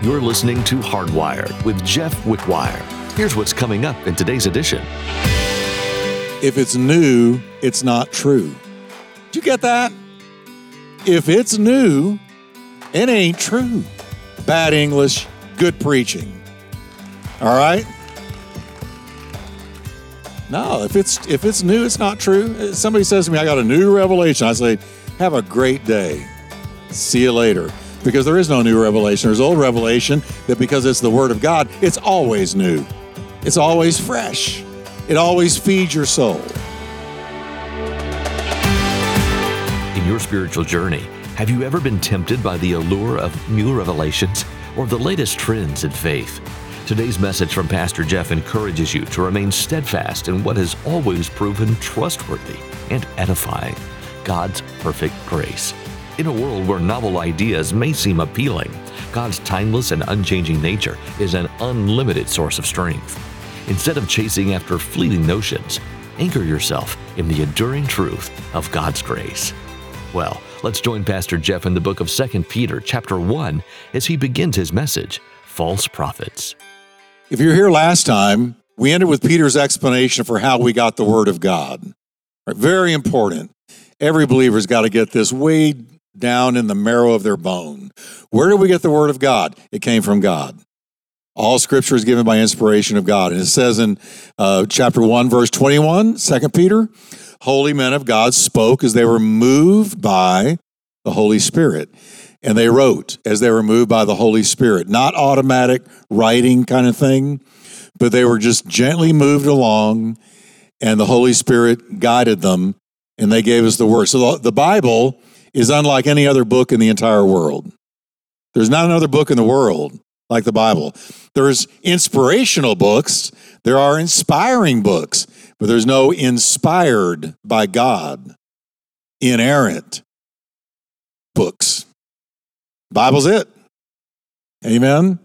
You're listening to Hardwired with Jeff Wickwire. Here's what's coming up in today's edition. If it's new, it's not true. Did you get that? If it's new, it ain't true. Bad English, good preaching. All right? No, if it's new, it's not true. Somebody says to me, I got a new revelation. I say, have a great day. See you later. Because there is no new revelation. There's old revelation that because it's the Word of God, it's always new. It's always fresh. It always feeds your soul. In your spiritual journey, have you ever been tempted by the allure of new revelations or the latest trends in faith? Today's message from Pastor Jeff encourages you to remain steadfast in what has always proven trustworthy and edifying, God's perfect grace. In a world where novel ideas may seem appealing, God's timeless and unchanging nature is an unlimited source of strength. Instead of chasing after fleeting notions, anchor yourself in the enduring truth of God's grace. Well, let's join Pastor Jeff in the book of 2 Peter chapter 1 as he begins his message, False Prophets. If you were here last time, we ended with Peter's explanation for how we got the Word of God. Right, very important. Every believer's got to get this way down in the marrow of their bone. Where did we get the Word of God? It came from God. All Scripture is given by inspiration of God. And it says in chapter 1, verse 21, 2 Peter, holy men of God spoke as they were moved by the Holy Spirit. And they wrote as they were moved by the Holy Spirit. Not automatic writing kind of thing, but they were just gently moved along, and the Holy Spirit guided them, and they gave us the Word. So the Bible is unlike any other book in the entire world. There's not another book in the world like the Bible. There's inspirational books. There are inspiring books, but there's no inspired by God, inerrant books. Bible's it. Amen?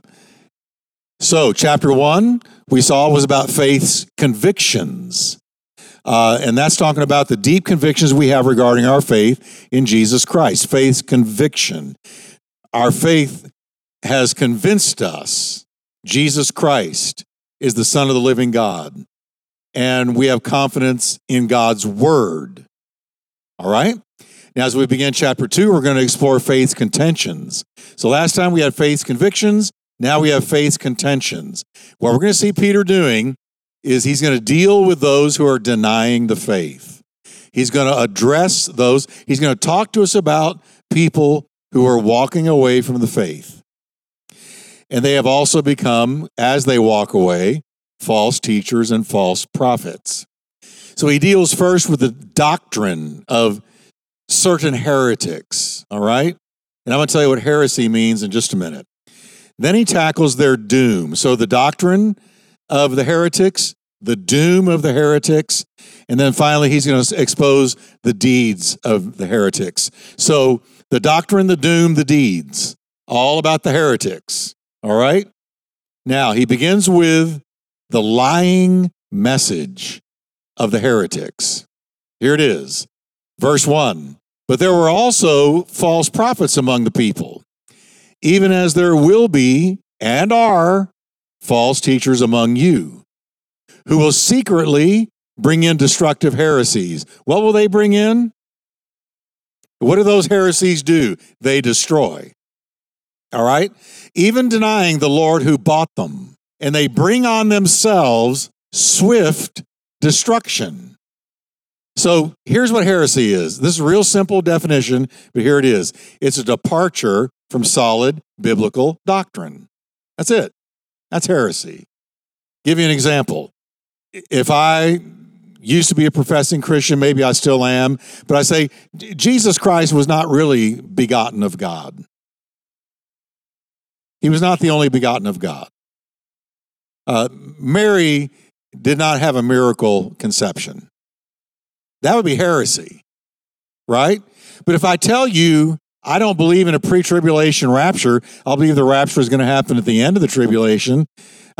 So, chapter 1, we saw was about faith's convictions. And that's talking about the deep convictions we have regarding our faith in Jesus Christ. Faith's conviction. Our faith has convinced us Jesus Christ is the Son of the living God. And we have confidence in God's Word. All right? Now, as we begin chapter 2, we're going to explore faith's contentions. So last time we had faith's convictions. Now we have faith's contentions. What we're going to see Peter doing is he's going to deal with those who are denying the faith. He's going to address those. He's going to talk to us about people who are walking away from the faith. And they have also become, as they walk away, false teachers and false prophets. So he deals first with the doctrine of certain heretics, all right? And I'm going to tell you what heresy means in just a minute. Then he tackles their doom. So the doctrine of the heretics, the doom of the heretics, and then finally he's going to expose the deeds of the heretics. So the doctrine, the doom, the deeds, all about the heretics, all right? Now, he begins with the lying message of the heretics. Here it is, verse 1. But there were also false prophets among the people, even as there will be and are false teachers among you, who will secretly bring in destructive heresies. What will they bring in? What do those heresies do? They destroy. All right? Even denying the Lord who bought them. And they bring on themselves swift destruction. So here's what heresy is. This is a real simple definition, but here it is. It's a departure from solid biblical doctrine. That's it. That's heresy. Give you an example. If I used to be a professing Christian, maybe I still am, but I say Jesus Christ was not really begotten of God. He was not the only begotten of God. Mary did not have a miracle conception. That would be heresy, right? But if I tell you I don't believe in a pre-tribulation rapture, I'll believe the rapture is going to happen at the end of the tribulation,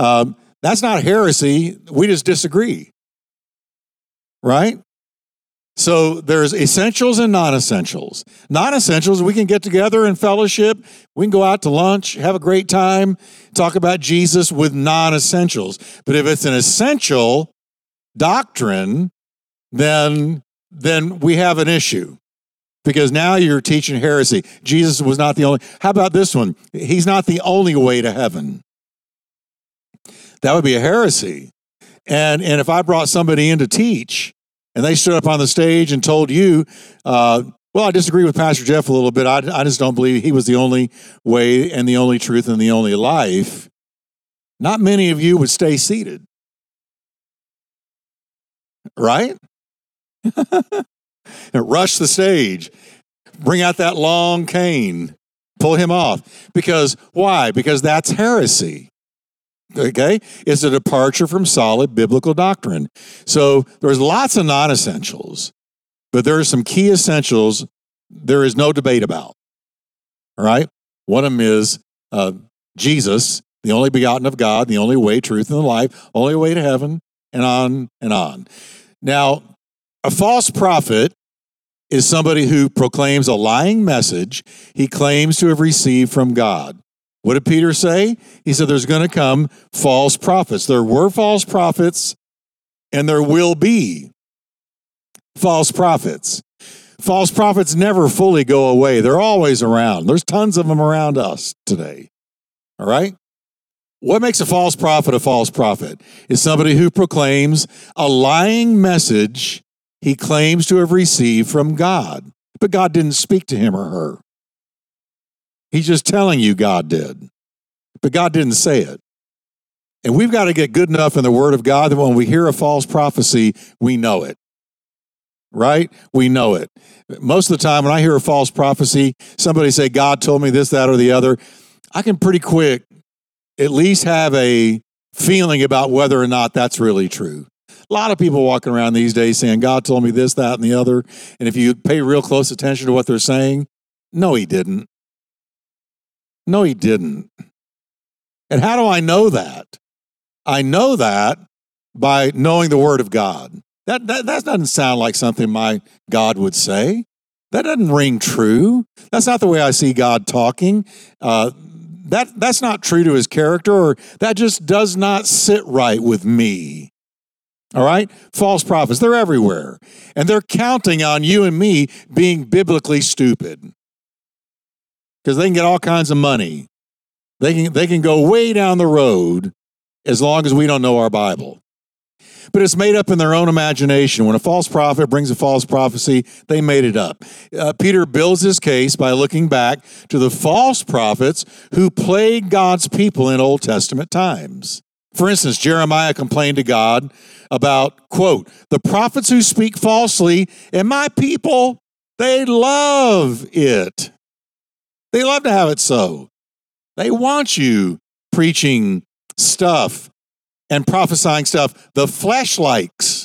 that's not heresy. We just disagree, right? So there's essentials and non-essentials. Non-essentials, we can get together in fellowship. We can go out to lunch, have a great time, talk about Jesus with non-essentials. But if it's an essential doctrine, then we have an issue. Because now you're teaching heresy. Jesus was not the only. How about this one? He's not the only way to heaven. That would be a heresy. And if I brought somebody in to teach, and they stood up on the stage and told you, well, I disagree with Pastor Jeff a little bit. I just don't believe he was the only way and the only truth and the only life. Not many of you would stay seated. Right? Rush the stage. Bring out that long cane. Pull him off. Because why? Because that's heresy. Okay? It's a departure from solid biblical doctrine. So there's lots of non-essentials, but there are some key essentials there is no debate about. All right? One of them is Jesus, the only begotten of God, the only way, truth, and the life, only way to heaven, and on and on. Now, a false prophet is somebody who proclaims a lying message he claims to have received from God. What did Peter say? He said there's going to come false prophets. There were false prophets, and there will be false prophets. False prophets never fully go away. They're always around. There's tons of them around us today. All right? What makes a false prophet a false prophet? Is somebody who proclaims a lying message he claims to have received from God, but God didn't speak to him or her. He's just telling you God did, but God didn't say it. And we've got to get good enough in the Word of God that when we hear a false prophecy, we know it. Right? We know it. Most of the time when I hear a false prophecy, somebody say, God told me this, that, or the other, I can pretty quick at least have a feeling about whether or not that's really true. A lot of people walking around these days saying, God told me this, that, and the other. And if you pay real close attention to what they're saying, no, he didn't. No, he didn't. And how do I know that? I know that by knowing the Word of God. That doesn't sound like something my God would say. That doesn't ring true. That's not the way I see God talking. That's not true to his character, or that just does not sit right with me. All right? False prophets, they're everywhere. And they're counting on you and me being biblically stupid. Because they can get all kinds of money. They can go way down the road as long as we don't know our Bible. But it's made up in their own imagination. When a false prophet brings a false prophecy, they made it up. Peter builds his case by looking back to the false prophets who plagued God's people in Old Testament times. For instance, Jeremiah complained to God about, quote, the prophets who speak falsely, and my people, they love it. They love to have it so. They want you preaching stuff and prophesying stuff the flesh likes.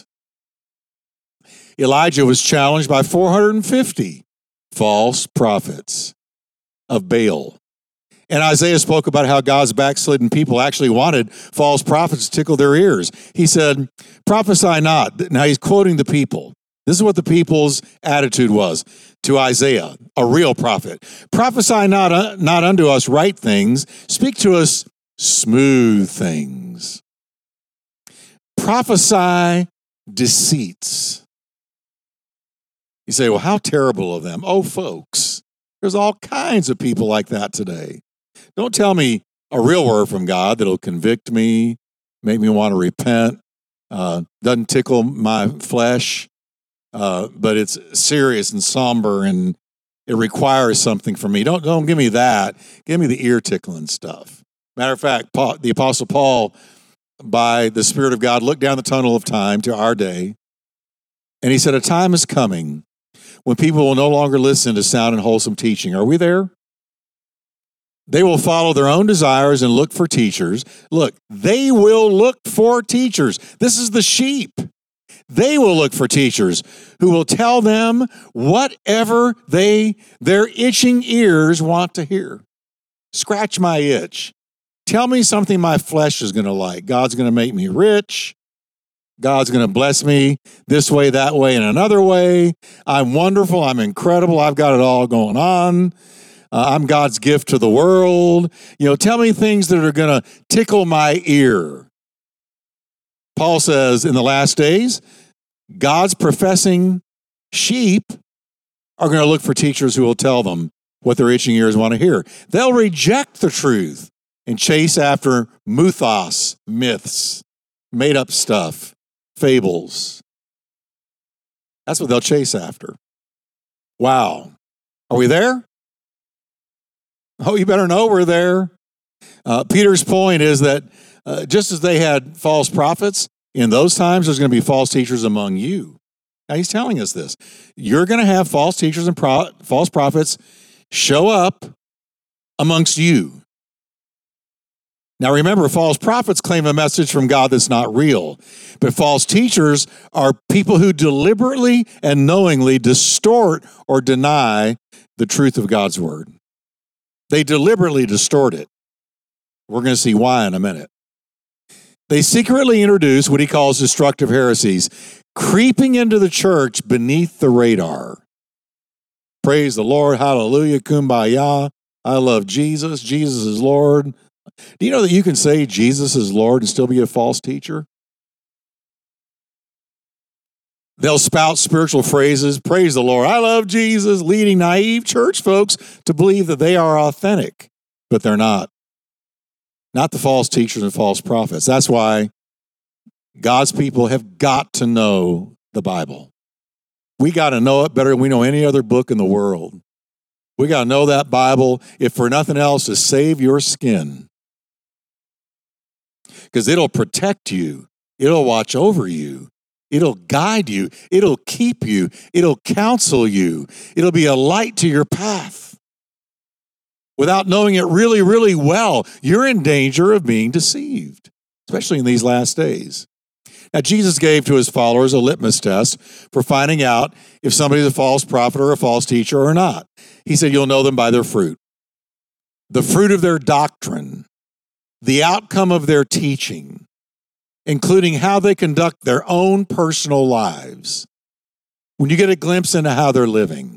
Elijah was challenged by 450 false prophets of Baal. And Isaiah spoke about how God's backslidden people actually wanted false prophets to tickle their ears. He said, prophesy not. Now he's quoting the people. This is what the people's attitude was to Isaiah, a real prophet. Prophesy not unto us right things. Speak to us smooth things. Prophesy deceits. You say, well, how terrible of them. Oh, folks, there's all kinds of people like that today. Don't tell me a real word from God that'll convict me, make me want to repent, doesn't tickle my flesh, but it's serious and somber and it requires something from me. Don't give me that. Give me the ear-tickling stuff. Matter of fact, the Apostle Paul, by the Spirit of God, looked down the tunnel of time to our day, and he said, a time is coming when people will no longer listen to sound and wholesome teaching. Are we there? They will follow their own desires and look for teachers. Look, they will look for teachers. This is the sheep. They will look for teachers who will tell them whatever their itching ears want to hear. Scratch my itch. Tell me something my flesh is going to like. God's going to make me rich. God's going to bless me this way, that way, and another way. I'm wonderful. I'm incredible. I've got it all going on. I'm God's gift to the world. Tell me things that are going to tickle my ear. Paul says in the last days, God's professing sheep are going to look for teachers who will tell them what their itching ears want to hear. They'll reject the truth and chase after mythos, myths, made-up stuff, fables. That's what they'll chase after. Wow. Are we there? Oh, you better know we're there. Peter's point is that just as they had false prophets, in those times there's going to be false teachers among you. Now he's telling us this. You're going to have false teachers and false prophets show up amongst you. Now remember, false prophets claim a message from God that's not real. But false teachers are people who deliberately and knowingly distort or deny the truth of God's word. They deliberately distort it. We're going to see why in a minute. They secretly introduce what he calls destructive heresies, creeping into the church beneath the radar. Praise the Lord, hallelujah, kumbaya. I love Jesus. Jesus is Lord. Do you know that you can say Jesus is Lord and still be a false teacher? They'll spout spiritual phrases, praise the Lord, I love Jesus, leading naive church folks to believe that they are authentic, but they're not. Not the false teachers and false prophets. That's why God's people have got to know the Bible. We got to know it better than we know any other book in the world. We got to know that Bible, if for nothing else, to save your skin. Because it'll protect you. It'll watch over you. It'll guide you. It'll keep you. It'll counsel you. It'll be a light to your path. Without knowing it really, really well, you're in danger of being deceived, especially in these last days. Now, Jesus gave to his followers a litmus test for finding out if somebody's a false prophet or a false teacher or not. He said, you'll know them by their fruit. The fruit of their doctrine, the outcome of their teaching, including how they conduct their own personal lives. When you get a glimpse into how they're living,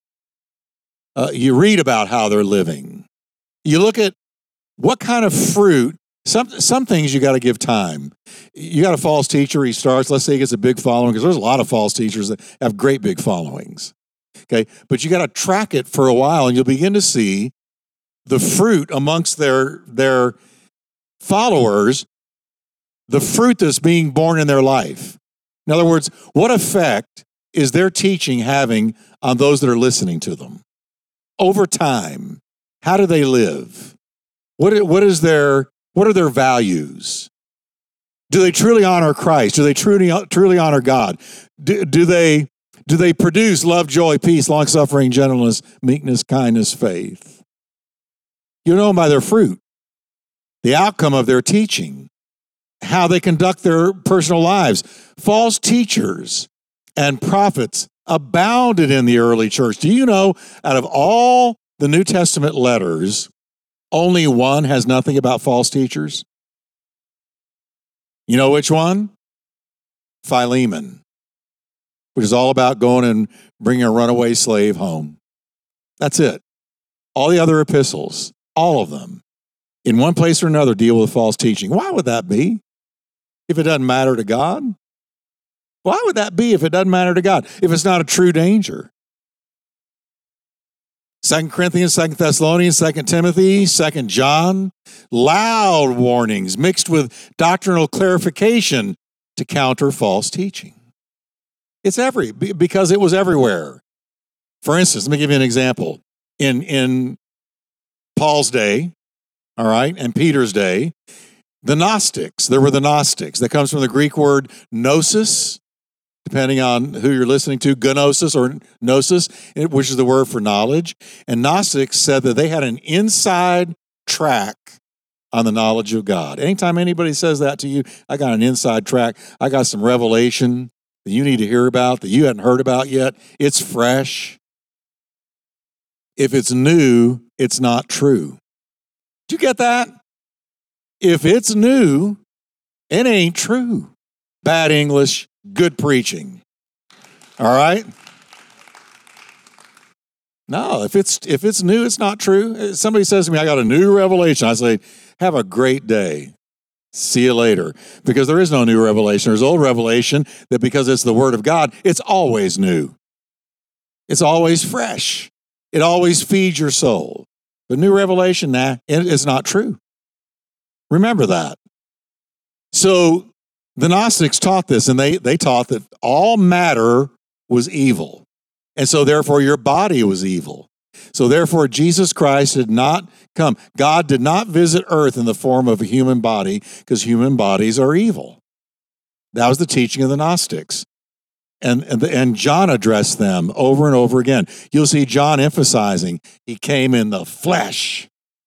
you read about how they're living. You look at what kind of fruit. Some things you got to give time. You got a false teacher, he starts, let's say he gets a big following, because there's a lot of false teachers that have great big followings. Okay, but you got to track it for a while, and you'll begin to see the fruit amongst their followers, the fruit that's being born in their life. In other words, what effect is their teaching having on those that are listening to them? Over time, how do they live? What are their values? Do they truly honor Christ? Do they truly honor God? Do they produce love, joy, peace, long-suffering, gentleness, meekness, kindness, faith? You know them by their fruit, the outcome of their teaching, how they conduct their personal lives. False teachers and prophets abounded in the early church. Do you know, out of all the New Testament letters, only one has nothing about false teachers? You know which one? Philemon, which is all about going and bringing a runaway slave home. That's it. All the other epistles, all of them, in one place or another, deal with false teaching. Why would that be? If it doesn't matter to God? Why would that be if it doesn't matter to God? If it's not a true danger? 2 Corinthians, 2 Thessalonians, 2 Timothy, 2 John, loud warnings mixed with doctrinal clarification to counter false teaching. It's because it was everywhere. For instance, let me give you an example. In Paul's day, all right, and Peter's day, the Gnostics, there were the Gnostics. That comes from the Greek word gnosis, depending on who you're listening to, gnosis or gnosis, which is the word for knowledge. And Gnostics said that they had an inside track on the knowledge of God. Anytime anybody says that to you, I got an inside track, I got some revelation that you need to hear about, that you hadn't heard about yet, it's fresh. If it's new, it's not true. Do you get that? If it's new, it ain't true. bad English, good preaching. All right? No, if it's new, it's not true. Somebody says to me, I got a new revelation. I say, have a great day. See you later. Because there is no new revelation. There's old revelation that because it's the Word of God, it's always new. It's always fresh. It always feeds your soul. But new revelation, it's not true. Remember that. So the Gnostics taught this, and they taught that all matter was evil. And so therefore your body was evil. So therefore Jesus Christ did not come. God did not visit earth in the form of a human body because human bodies are evil. That was the teaching of the Gnostics. And John addressed them over and over again. You'll see John emphasizing, he came in the flesh.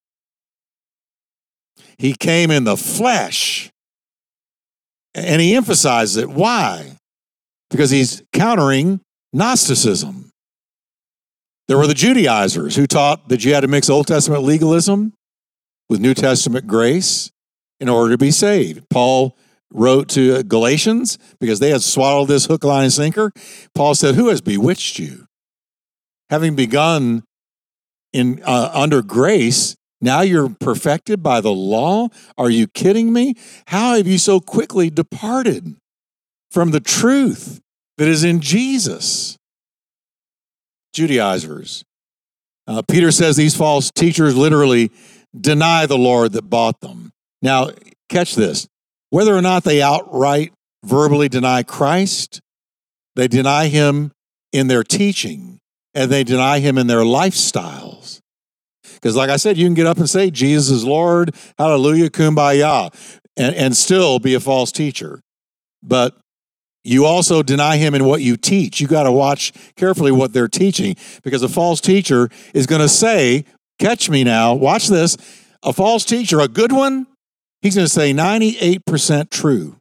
He came in the flesh. And he emphasizes it. Why? Because he's countering Gnosticism. There were the Judaizers who taught that you had to mix Old Testament legalism with New Testament grace in order to be saved. Paul wrote to Galatians because they had swallowed this hook, line, and sinker. Paul said, who has bewitched you? Having begun in under grace, now you're perfected by the law? Are you kidding me? How have you so quickly departed from the truth that is in Jesus? Judaizers. Peter says these false teachers literally deny the Lord that bought them. Now, catch this. Whether or not they outright verbally deny Christ, they deny him in their teaching, and they deny him in their lifestyles. Because like I said, you can get up and say, Jesus is Lord, hallelujah, kumbaya, and still be a false teacher. But you also deny him in what you teach. You got to watch carefully what they're teaching, because a false teacher is going to say, catch me now, watch this, a false teacher, a good one, he's going to say 98% true,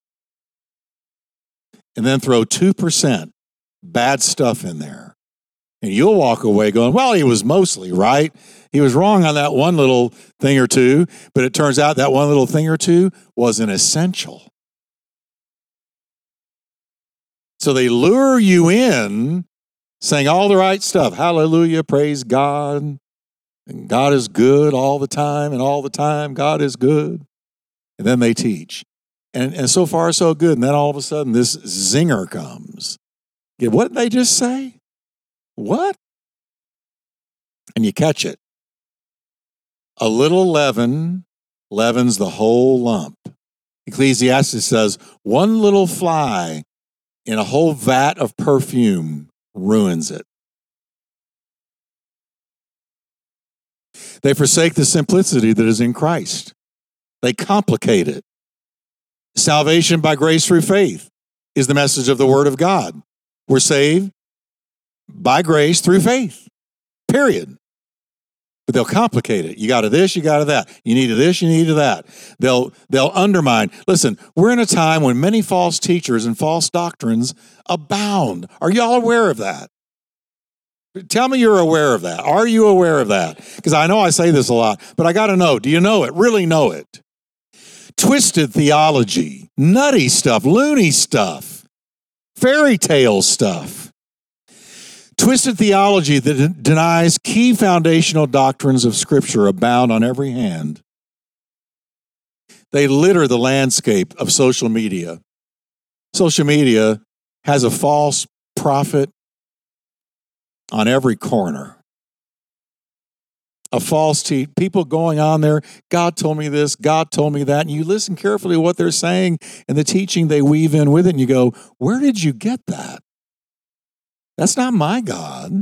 and then throw 2% bad stuff in there. And you'll walk away going, well, he was mostly right. He was wrong on that one little thing or two, but it turns out that one little thing or two was an essential. So they lure you in saying all the right stuff. Hallelujah, praise God. And God is good all the time, and all the time God is good. And then they teach. And so far so good. And then all of a sudden this zinger comes. Yeah, what did they just say? What? And you catch it. A little leaven leavens the whole lump. Ecclesiastes says, one little fly in a whole vat of perfume ruins it. They forsake the simplicity that is in Christ. They complicate it. Salvation by grace through faith is the message of the Word of God. We're saved by grace through faith, period. But they'll complicate it. You got to this, you got to that. You need to this, you need to that. They'll undermine. Listen, we're in a time when many false teachers and false doctrines abound. Are y'all aware of that? Tell me you're aware of that. Are you aware of that? Because I know I say this a lot, but I got to know. Do you know it? Really know it? Twisted theology, nutty stuff, loony stuff, fairy tale stuff. Twisted theology that denies key foundational doctrines of Scripture abound on every hand. They litter the landscape of social media. Social media has a false prophet on every corner. A false people going on there, God told me this, God told me that, and you listen carefully to what they're saying and the teaching they weave in with it, and you go, where did you get that? That's not my God.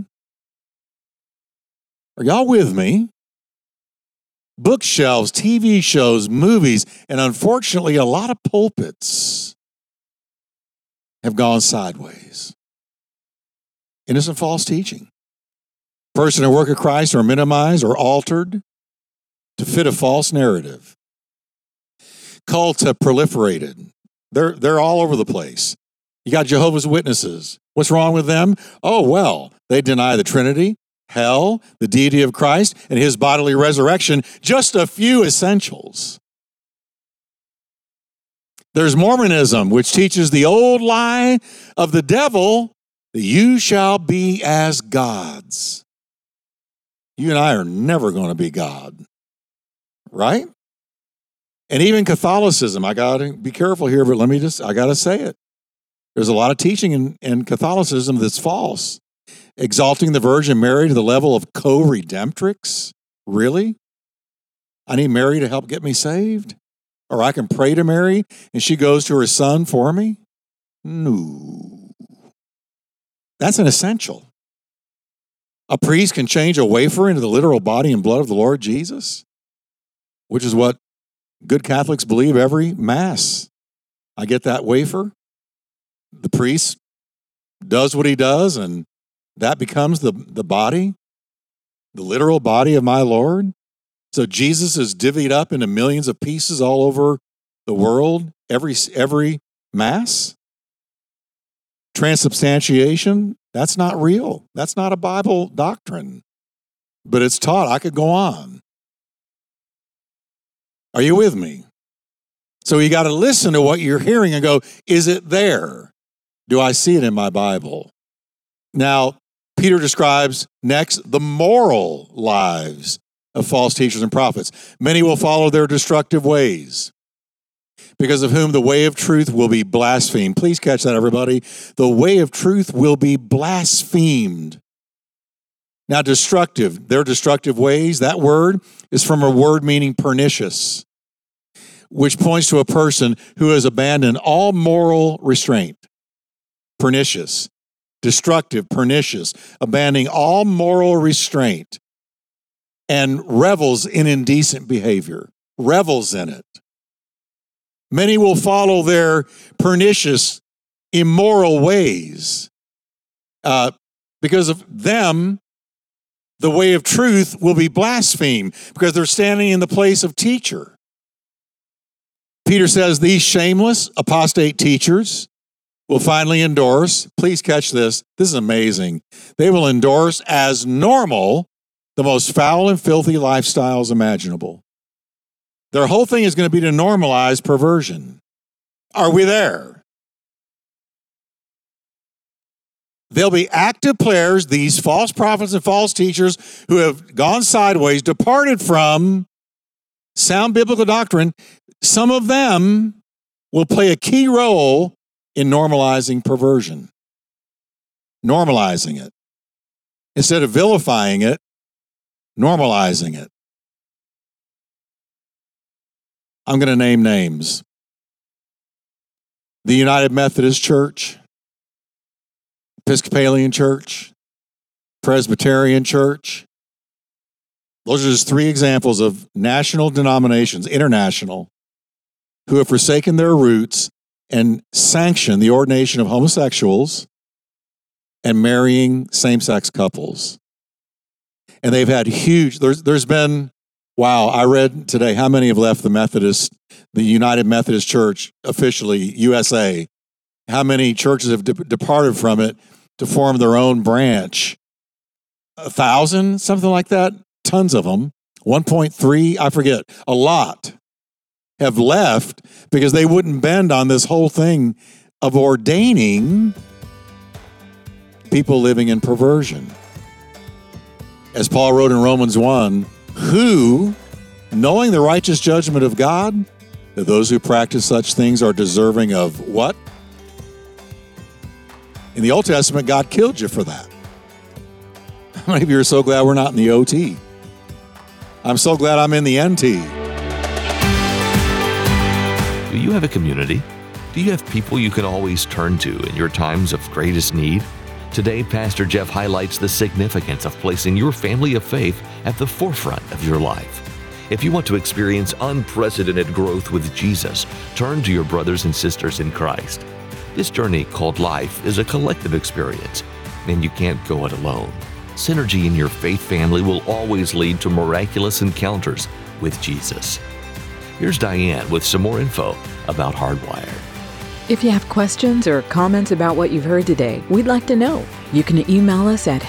Are y'all with me? Bookshelves, TV shows, movies, and unfortunately a lot of pulpits have gone sideways. Innocent false teaching. Person and work of Christ are minimized or altered to fit a false narrative. Cults have proliferated. They're all over the place. You got Jehovah's Witnesses. What's wrong with them? Oh, well, they deny the Trinity, hell, the deity of Christ, and his bodily resurrection. Just a few essentials. There's Mormonism, which teaches the old lie of the devil that you shall be as gods. You and I are never going to be God, right? And even Catholicism, I got to be careful here, but I got to say it. There's a lot of teaching in Catholicism that's false. Exalting the Virgin Mary to the level of co-redemptrix? Really? I need Mary to help get me saved? Or I can pray to Mary and she goes to her son for me? No. That's an essential. A priest can change a wafer into the literal body and blood of the Lord Jesus, which is what good Catholics believe every Mass. I get that wafer. The priest does what he does, and that becomes the body, the literal body of my Lord. So Jesus is divvied up into millions of pieces all over the world, every Mass. Transubstantiation, that's not real. That's not a Bible doctrine. But it's taught. I could go on. Are you with me? So you got to listen to what you're hearing and go, is it there? Do I see it in my Bible? Now, Peter describes next the moral lives of false teachers and prophets. Many will follow their destructive ways, because of whom the way of truth will be blasphemed. Please catch that, everybody. The way of truth will be blasphemed. Now, their destructive ways, that word is from a word meaning pernicious, which points to a person who has abandoned all moral restraint. Pernicious, destructive, pernicious, abandoning all moral restraint and revels in indecent behavior, revels in it. Many will follow their pernicious, immoral ways. Because of them, the way of truth will be blasphemed because they're standing in the place of teacher. Peter says these shameless, apostate teachers will finally endorse, please catch this is amazing, they will endorse as normal the most foul and filthy lifestyles imaginable. Their whole thing is going to be to normalize perversion. Are we there? They'll be active players, these false prophets and false teachers who have gone sideways, departed from sound biblical doctrine. Some of them will play a key role in normalizing perversion. Normalizing it. Instead of vilifying it, normalizing it. I'm going to name names. The United Methodist Church, Episcopalian Church, Presbyterian Church. Those are just three examples of national denominations, international, who have forsaken their roots and sanctioned the ordination of homosexuals and marrying same-sex couples. And they've had huge, there's been, wow, I read today how many have left the United Methodist Church, officially USA. How many churches have departed from it to form their own branch? 1,000, something like that? Tons of them. 1.3, I forget. A lot have left because they wouldn't bend on this whole thing of ordaining people living in perversion. As Paul wrote in Romans 1, who, knowing the righteous judgment of God, that those who practice such things are deserving of what? In the Old Testament, God killed you for that. How many of you are so glad we're not in the OT? I'm so glad I'm in the NT. Do you have a community? Do you have people you can always turn to in your times of greatest need? Today, Pastor Jeff highlights the significance of placing your family of faith at the forefront of your life. If you want to experience unprecedented growth with Jesus, turn to your brothers and sisters in Christ. This journey called life is a collective experience, and you can't go it alone. Synergy in your faith family will always lead to miraculous encounters with Jesus. Here's Diane with some more info about Hardwired. If you have questions or comments about what you've heard today, we'd like to know. You can email us at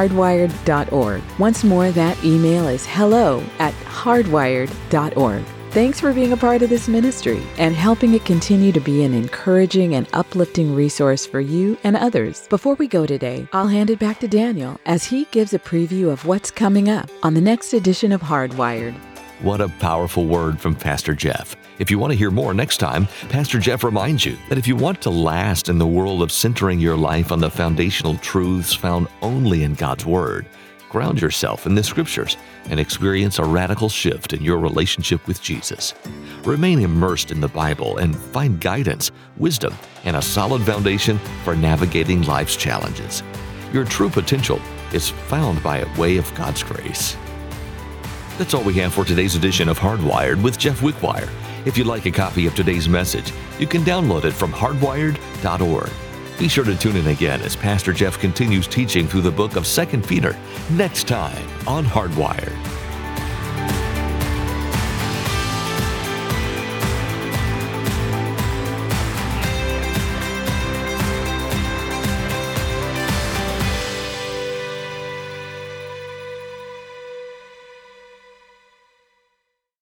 hello@hardwired.org. Once more, that email is hello@hardwired.org. Thanks for being a part of this ministry and helping it continue to be an encouraging and uplifting resource for you and others. Before we go today, I'll hand it back to Daniel as he gives a preview of what's coming up on the next edition of Hardwired. What a powerful word from Pastor Jeff. If you want to hear more next time, Pastor Jeff reminds you that if you want to last in the world of centering your life on the foundational truths found only in God's Word, ground yourself in the Scriptures and experience a radical shift in your relationship with Jesus. Remain immersed in the Bible and find guidance, wisdom, and a solid foundation for navigating life's challenges. Your true potential is found by a way of God's grace. That's all we have for today's edition of Hardwired with Jeff Wickwire. If you'd like a copy of today's message, you can download it from hardwired.org. Be sure to tune in again as Pastor Jeff continues teaching through the book of 2 Peter next time on Hardwired.